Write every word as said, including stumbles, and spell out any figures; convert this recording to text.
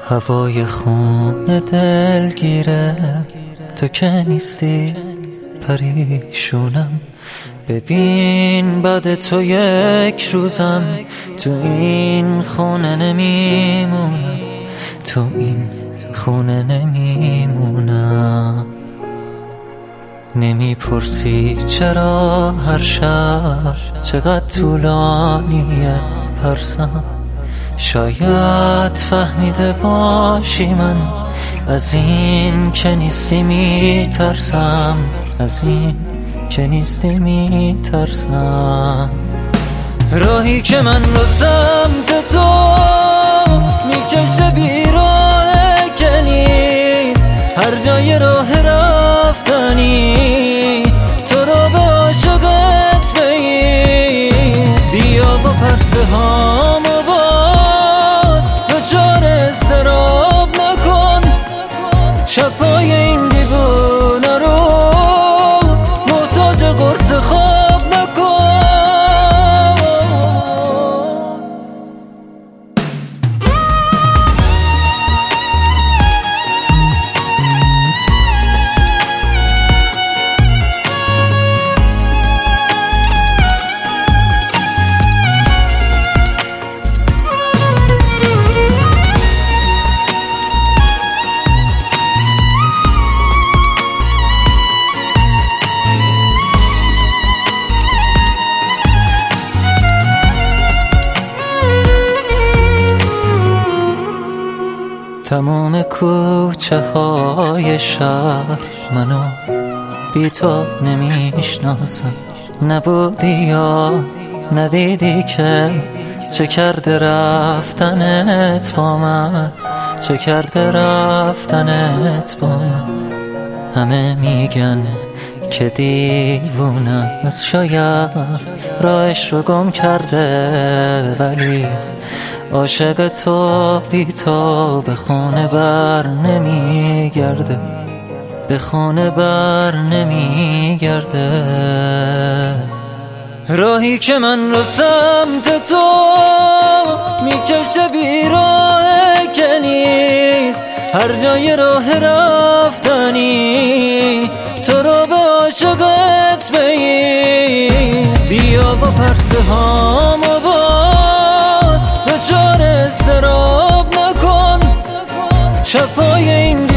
هوای خون دلگیره تو که نیستی پریشونم. ببین بعد تو یک روزم تو این خونه نمیمونم، تو این خونه نمیمونم. نمیپرسی چرا هر شب چقدر طولانیه پرسم. شاید فهمیده باشی من از این که نیستی میترسم، از این که نیستی میترسم. راهی که من رو سمت تو میکشه بیراه که نیست، هر جای راه رفتنی تو رو به عاشقت بگیر. بیا و پرسه هامو باد دچار استراب نکن، شبهای این دیوونه رو محتاج قرص خواب نکن. تمام کوچه های شهر منو بی تو نمیشناسم. نبودی یا ندیدی که چه کرده رفتنت با من، چه کرده رفتنت با من. همه میگن که دیوونه از شاید راهش رو گم کرده، ولی عاشق تو بی تو به خونه بر نمیگرده، به خونه بر نمیگرده. راهی که من رو سمت تو میکشه بیراه که نیست، هر جای راه رفتنی تو رو به عاشقت بگیر. بیا و پرسه هامو باد دچار استراب نکن، شبهای این